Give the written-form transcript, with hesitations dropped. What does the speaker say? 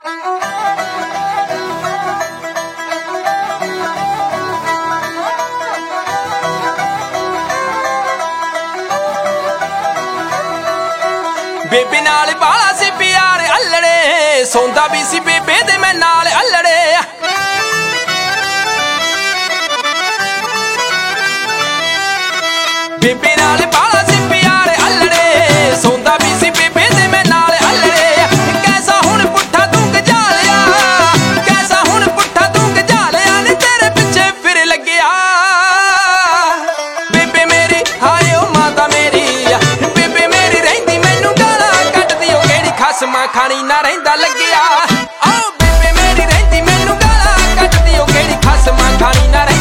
ਬੇਬੇ ਨਾਲ ਬਾਲਾ ਸੀ ਪਿਆਰ ਅੱਲੜੇ, ਸੌਂਦਾ ਵੀ ਸੀ ਬੇਬੇ ਦੇ ਮੈਂ ਨਾਲ ਅੱਲੜੇ। ਬੇਬੇ ਨਾਲ ਬਾਲਾ ਸੀ ਪਿਆਰ ਅੱਲੜੇ, ਸੌਂਦਾ ਵੀ ਸੀ ਬੇਬੇ ਦੇ ਮੈਂ ਨਾਲ ਅੱਲੜੇ। ਕੈਸਾ ਹੁਣ ਪੁੱਠਾ ਤੂੰ ਗਜਾਲਿਆ, ਕੈਸਾ ਹੁਣ ਪੁੱਠਾ ਤੂੰ ਗਜਾਲਿਆ ਨੀ ਤੇਰੇ ਪਿੱਛੇ ਫਿਰ ਲੱਗਿਆ। ਬੇਬੇ ਮੇਰੀ ਹਾਏ ਓ ਮਾਤਾ ਮੇਰੀ, ਬੇਬੇ ਮੇਰੀ ਰਹਿੰਦੀ ਮੈਨੂੰ ਗਾਲਾਂ ਕੱਢਦੀ, ਉਹ ਕਿਹੜੀ ਖਸਮਾਂ ਖਾਣੀ ਨਾ ਰਹਿੰਦਾ ਲੱਗਿਆ। ਓ ਬੇਬੇ ਮੇਰੀ ਰਹਿੰਦੀ ਮੈਨੂੰ ਗਾਲਾਂ ਕੱਢਦੀ, ਉਹ ਕਿਹੜੀ ਖਸਮਾਂ ਖਾਣੀ ਨਾ